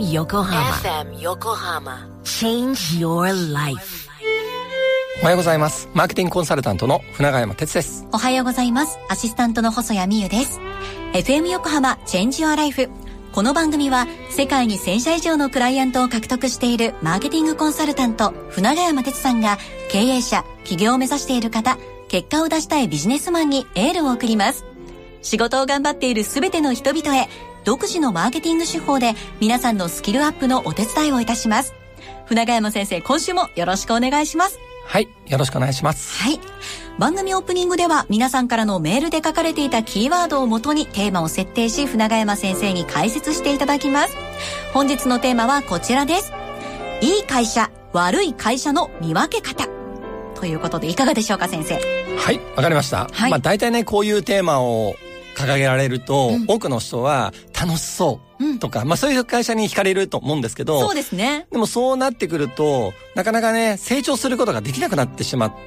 FM Yokohama Change your life。 おはようございます。マーケティングコンサルタントの船川山哲です。 おはようございます。アシスタントの細谷美優です。 FM 横浜チェンジヨアライフ。この番組は世界に1000社以上のクライアントを獲得しているマーケティングコンサルタント船川山哲さんが、経営者、起業を目指している方、結果を出したいビジネスマンにエールを送ります。仕事を頑張っているすべての人々へ、独自のマーケティング手法で皆さんのスキルアップのお手伝いをいたします。船川山先生、今週もよろしくお願いします。 はい、よろしくお願いします。 はい。番組オープニングでは皆さんからのメールで書かれていたキーワードをもとにテーマを設定し、船川山先生に解説していただきます。本日のテーマはこちらです。いい会社、悪い会社の見分け方。ということでいかがでしょうか、先生。 はい、わかりました。はい。大体ね、こういうテーマを掲げられると、多くの人は楽しそうとか、そういう会社に惹かれると思うんですけど、 そうですね。 でもそうなってくると、なかなかね、成長することができなくなってしまって、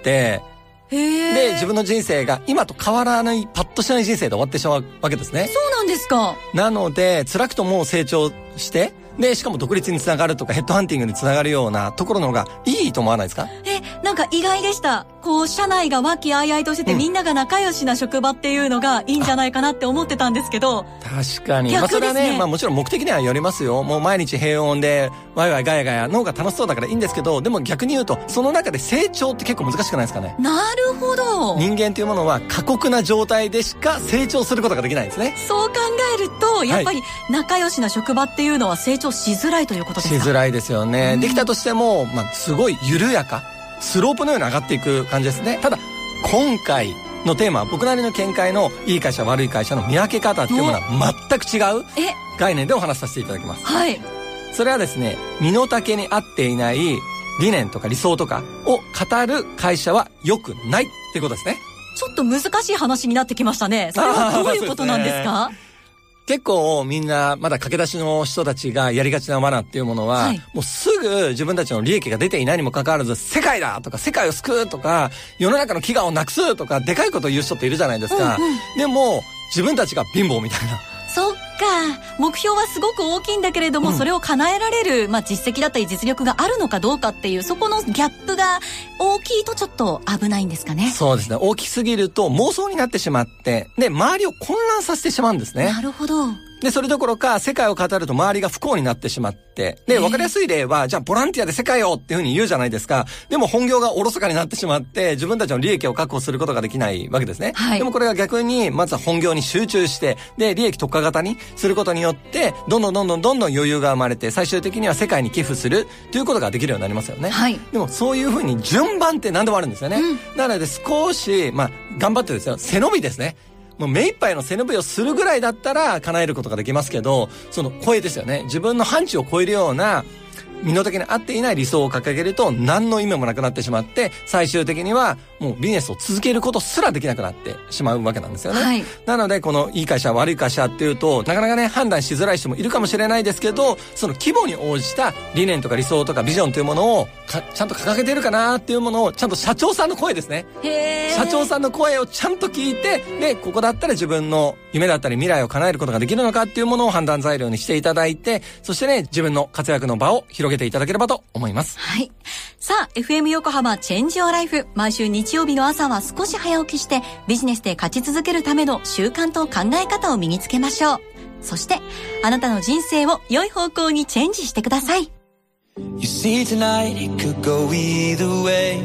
で、自分の人生が今と変わらない、パッとしない人生で終わってしまうわけですね。 そうなんですか。 なので、辛くとも成長して、で、しかも独立につながるとか、ヘッドハンティングにつながるようなところの方がいいと思わないですか？ なんか意外でした。こう、社内が和気あいあいとしてて、みんなが仲良しな職場っていうのがいいんじゃないかなって思ってたんですけど。 確かに。それはね、もちろん目的にはよりますよ。もう毎日平穏で、ワイワイガヤガヤの方が楽しそうだからいいんですけど、でも逆に言うと、その中で成長って結構難しくないですかね。 なるほど。 人間というものは過酷な状態でしか成長することができないんですね。 そう考えると、やっぱり仲良しな職場っていうのは成長しづらいということですか？ しづらいですよね。できたとしても、すごい緩やか。スロープのように上がっていく感じですね。ただ、今回のテーマは僕なりの見解のいい会社悪い会社の見分け方っていうものは全く違う概念でお話しさせていただきます。 はい。 それはですね、身の丈に合っていない理念とか理想とかを語る会社は良くないってことですね。 ちょっと難しい話になってきましたね。それはどういうことなんですか？ 結構みんなまだ駆け出しの人たちがやりがちな罠っていうものは、もうすぐ自分たちの利益が出ていないにもかかわらず、世界だとか世界を救うとか世の中の飢餓をなくすとかでかいことを言う人っているじゃないですか。でも自分たちが貧乏みたいな。 そっか。目標はすごく大きいんだけれども、それを叶えられる、実績だったり実力があるのかどうかっていう、そこのギャップが大きいとちょっと危ないんですかね。 そうですね。大きすぎると妄想になってしまって、で、周りを混乱させてしまうんですね。 なるほど。 で、それどころか世界を語ると周りが不幸になってしまって、で、わかりやすい例は、じゃあボランティアで世界をっていうふうに言うじゃないですか。でも本業がおろそかになってしまって、自分たちの利益を確保することができないわけですね。でもこれが逆に、まずは本業に集中して、で、利益特化型にすることによって、どんどん余裕が生まれて、最終的には世界に寄付するということができるようになりますよね。でもそういうふうに順番って何でもあるんですよね。なので少し、頑張ってですよ、背伸びですね。もう目一杯の背伸びをするぐらいだったら叶えることができますけど、その声ですよね。自分の範疇を超えるような身の丈に合っていない理想を掲げると何の意味もなくなってしまって、最終的にはもうビジネスを続けることすらできなくなってしまうわけなんですよね。なのでこのいい会社悪い会社っていうと、なかなかね判断しづらい人もいるかもしれないですけど、その規模に応じた理念とか理想とかビジョンというものをちゃんと掲げてるかなっていうものを、ちゃんと社長さんの声ですね。社長さんの声をちゃんと聞いて、でここだったら自分の夢だったり未来を叶えることができるのかっていうものを判断材料にしていただいて、そしてね、自分の活躍の場を広げていただければと思います。 はい。さあ、FM 横浜チェンジヨアライフ。毎週日曜日の朝は少し早起きしてビジネスで勝ち続けるための習慣と考え方を身につけましょう。そしてあなたの人生を良い方向にチェンジしてください。 You see tonight it could go either way.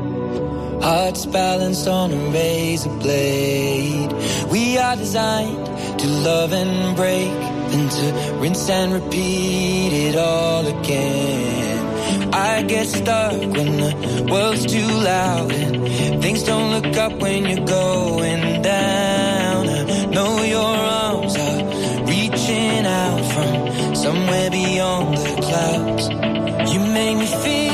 Hearts balanced on a razor blade. We are designed to love and break, then to rinse and repeat it all again. I get stuck when the world's too loud and things don't look up when you're going down. I know your arms are reaching out from somewhere beyond the clouds. You make me feel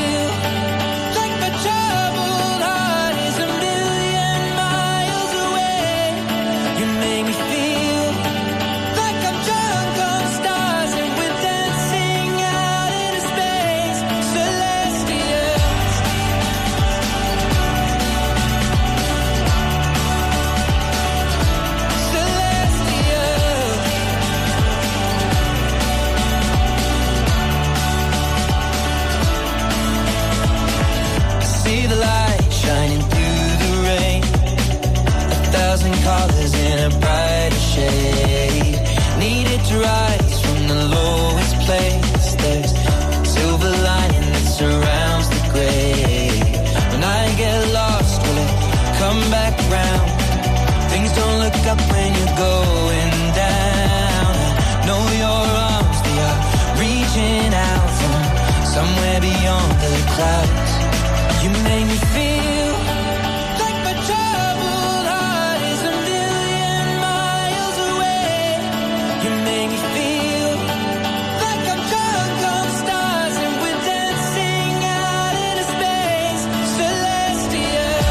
colors in a brighter shade. Needed to rise from the lowest place. There's silver lining that surrounds the gray. When I get lost, will it come back round? Things don't look up when you're going down. I know your arms, they are reaching out from somewhere beyond the clouds. You make me feel like my troubled heart is a million miles away. You make me feel like I'm drunk on stars and we're dancing out into space. Celestial.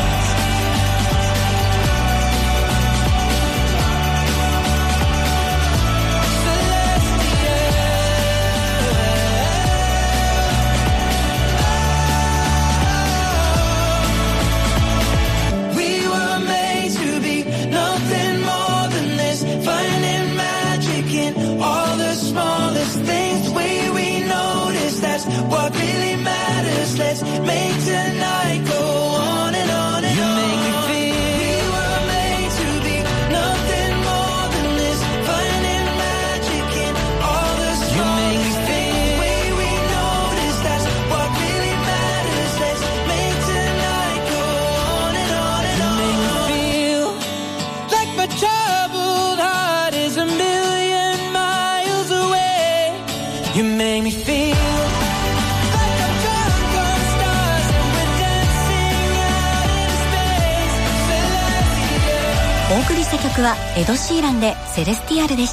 We were made to be nothing more than this, finding magic in all the smallest things. The way we notice, that's what really matters. Let's make tonight go on and on and on. You make me feel we were made to be nothing more than this, finding magic in all the smallest things. The way we notice, that's what really matters. Let's make tonight go on and on and on. You make me feel like my troubled heart is a million miles away. You make me feel like I'm drunk on stars and we're dancing out into space. Celestial. お送りした曲はエド・シーランでセレスティアルでした。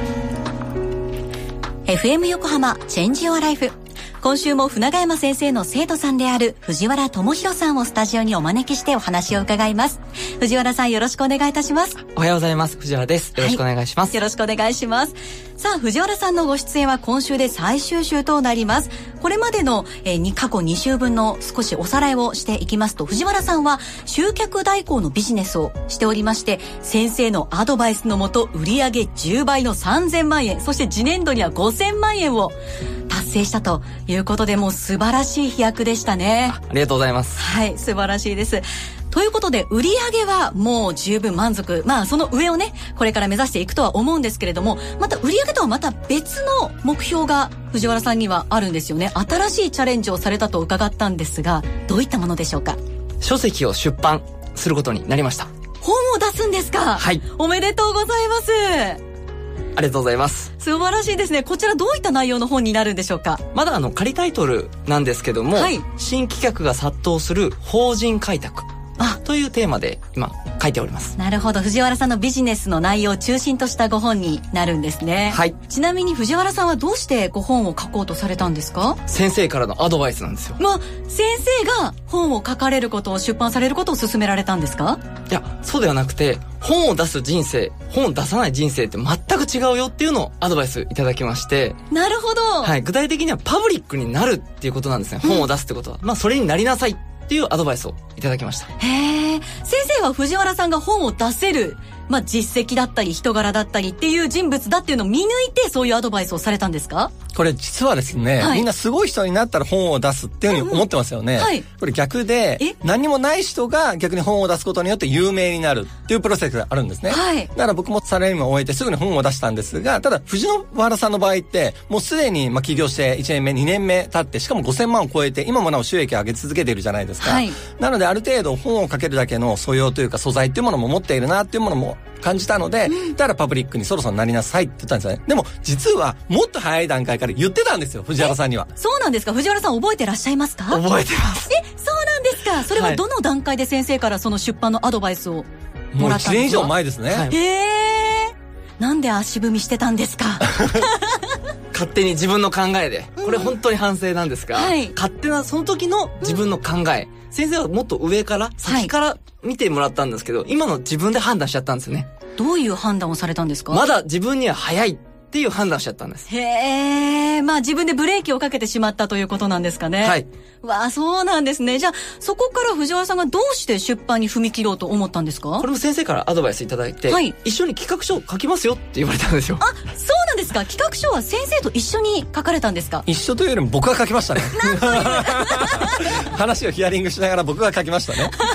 FM 横浜チェンジヨアライフ。今週も船ヶ山先生の生徒さんである藤原智弘さんをスタジオにお招きしてお話を伺います。藤原さん、よろしくお願いいたします。 おはようございます。藤原です。よろしくお願いします。 よろしくお願いします。さあ、藤原さんのご出演は今週で最終週となります。これまでの、過去2週分の少しおさらいをしていきますと、藤原さんは集客代行のビジネスをしておりまして、先生のアドバイスのもと売上10倍の3000万円、そして次年度には5000万円を達成したということで、もう素晴らしい飛躍でしたね。 ありがとうございます。 はい、素晴らしいです。ということで、売上はもう十分満足。まあ、その上をね、これから目指していくとは思うんですけれども、また売上とはまた別の目標が藤原さんにはあるんですよね。新しいチャレンジをされたと伺ったんですが、どういったものでしょうか？ 書籍を出版することになりました。 本を出すんですか？ はい。 おめでとうございます。 ありがとうございます。 素晴らしいですね。こちらどういった内容の本になるんでしょうか？ まだ仮タイトルなんですけども、 はい、 新規客が殺到する法人開拓というテーマで今書いております。 なるほど。藤原さんのビジネスの内容を中心としたご本になるんですね。 はい。 ちなみに藤原さんはどうしてご本を書こうとされたんですか？ 先生からのアドバイスなんですよ。 まあ、先生が本を書かれることを、出版されることを勧められたんですか？ いや、そうではなくて、本を出す人生、本を出さない人生って全く違うよっていうのをアドバイスいただきまして。 なるほど。 はい。具体的にはパブリックになるっていうことなんですね。本を出すってことは。まあ、それになりなさいっていうアドバイスをいただきました。 へー。先生は藤原さんが本を出せる、まあ、実績だったり人柄だったりっていう人物だっていうのを見抜いて、そういうアドバイスをされたんですか？ これ実はですね、 はい、 みんなすごい人になったら本を出すっていうふうに思ってますよね。 はい、 これ逆で、何にもない人が逆に本を出すことによって有名になるっていうプロセスがあるんですね。 はい、 だから僕もサラリーマンを終えてすぐに本を出したんですが、ただ藤原さんの場合ってもうすでに起業して1年目2年目経って、しかも5000万を超えて今もなお収益を上げ続けているじゃないですか。はい、なのである程度本を書けるだけの素養というか素材っていうものも持っているなっていうものも感じたので、だからパブリックにそろそろなりなさいって言ったんですよね。でも実はもっと早い段階から言ってたんですよ、藤原さんには。 そうなんですか？藤原さん覚えてらっしゃいますか？ 覚えてます。 そうなんですか？それはどの段階で先生からその出版のアドバイスをもらったんですか？ もう1年以上前ですね。はい、 なんで足踏みしてたんですか？ 勝手に自分の考えで、これ本当に反省なんですが、はい、勝手なその時の自分の考え、先生はもっと上から先から見てもらったんですけど、今の自分で判断しちゃったんですよね。 どういう判断をされたんですか？ まだ自分には早いっていう判断しちゃったんです。 へー、まあ自分でブレーキをかけてしまったということなんですかね。 はい。 わあ、そうなんですね。じゃあそこから藤原さんがどうして出版に踏み切ろうと思ったんですか？ これも先生からアドバイスいただいて、はい、一緒に企画書を書きますよって言われたんですよ。 あ、そうなんですか？企画書は先生と一緒に書かれたんですか？ 一緒というよりも僕が書きましたね。話をヒアリングしながら僕が書きましたね。 そうだ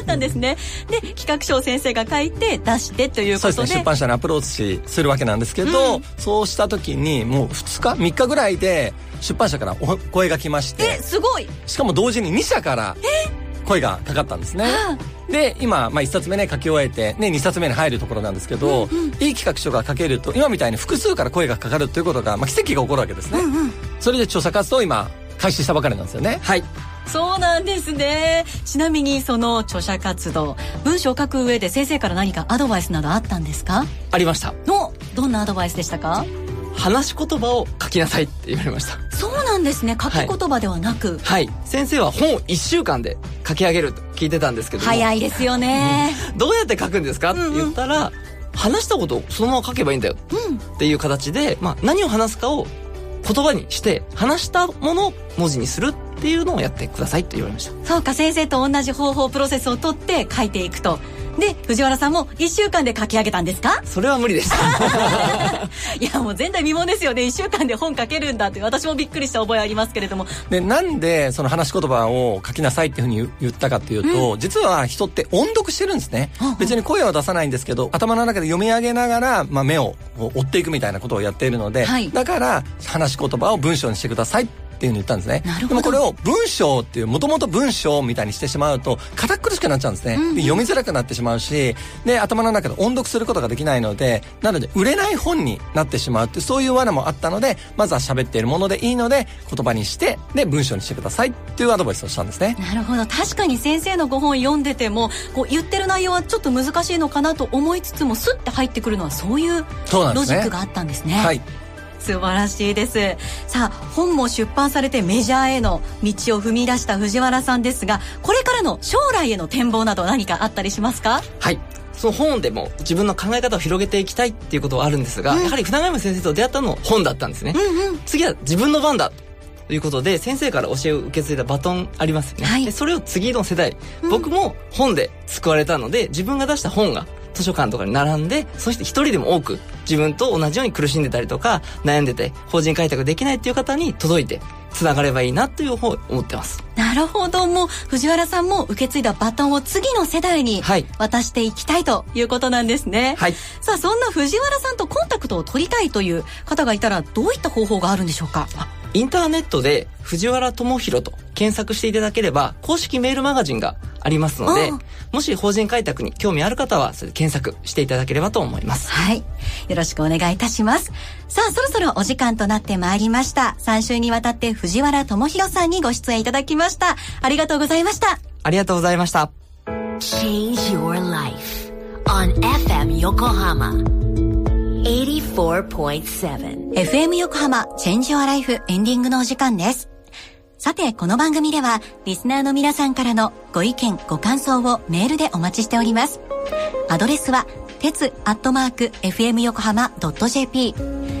ったんですね。で、企画書を先生が書いて出してということで。 そうですね、出版社にアプローチするわけなんですけど、そうした時にもう2日3日ぐらいで出版社からお声が来まして、 すごい。 しかも同時に2社から声がかかったんですね。で、今、1冊目ね書き終えて、ね、2冊目に入るところなんですけど、いい企画書が書けると今みたいに複数から声がかかるということが、奇跡が起こるわけですね。それで著作活動を今開始したばかりなんですよね。 はい。 そうなんですね。ちなみにその著者活動、文章を書く上で先生から何かアドバイスなどあったんですか？ ありました。 どんなアドバイスでしたか？ 話し言葉を書きなさいって言われました。 そうなんですね。書き言葉ではなく。 はい。先生は本を1週間で書き上げると聞いてたんですけども。 早いですよね。 どうやって書くんですかって言ったら、話したことをそのまま書けばいいんだよっていう形で、何を話すかを言葉にして話したものを文字にするっていうのをやってくださいと言われました。 そうか、先生と同じ方法プロセスをとって書いていくと。で、藤原さんも1週間で書き上げたんですか？ それは無理でしたいや、もう前代未聞ですよね。1週間で本書けるんだって、私もびっくりした覚えありますけれども。 で、なんでその話し言葉を書きなさいっていうふうに言ったかっていうと、実は人って音読してるんですね。別に声は出さないんですけど、頭の中で読み上げながら、目を追っていくみたいなことをやっているので、だから話し言葉を文章にしてくださいっていうふうに言ったんですね。でもこれを文章っていう、もともと文章みたいにしてしまうと堅苦しくなっちゃうんですね。で、読みづらくなってしまうし、で、頭の中で音読することができないので、なので売れない本になってしまうって、そういう罠もあったので、まずは喋っているものでいいので言葉にして、で、文章にしてくださいっていうアドバイスをしたんですね。 なるほど。確かに先生のご本読んでても、言ってる内容はちょっと難しいのかなと思いつつも、スッて入ってくるのはそういうロジックがあったんですね。 はい。 素晴らしいです。さあ、本も出版されてメジャーへの道を踏み出した藤原さんですが、これからの将来への展望など何かあったりしますか？ はい。その本でも自分の考え方を広げていきたいっていうことはあるんですが、やはり船山先生と出会ったのも本だったんですね。次は自分の番だということで、先生から教えを受け継いだバトンありますよね。で、それを次の世代、僕も本で救われたので、自分が出した本が図書館とかに並んで、そして一人でも多く自分と同じように苦しんでたりとか悩んでて法人開拓できないっていう方に届いてつながればいいなという方を思ってます。 なるほど。もう藤原さんも受け継いだバトンを次の世代に渡していきたいということなんですね。 はい。 さあ、そんな藤原さんとコンタクトを取りたいという方がいたら、どういった方法があるんでしょうか？ インターネットで藤原智弘と検索していただければ公式メールマガジンがありますので、もし法人開拓に興味ある方はそれで検索していただければと思います。 はい。よろしくお願いいたします。さあ、そろそろお時間となってまいりました。3週にわたって藤原智弘さんにご出演いただきました。ありがとうございました。 ありがとうございました。 Change your life on FM 横浜 84.7 FM 横浜チェンジオアライフエンディングのお時間です。さて、この番組ではリスナーの皆さんからのご意見ご感想をメールでお待ちしております。アドレスはtetsu@fmyokohama.jp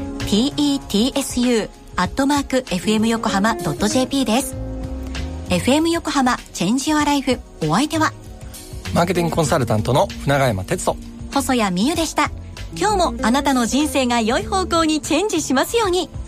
tetsu@fmyokohama.jp です。 FM 横浜チェンジオアライフ、お相手はマーケティングコンサルタントの船山哲人、 細谷美優でした。今日もあなたの人生が良い方向にチェンジしますように。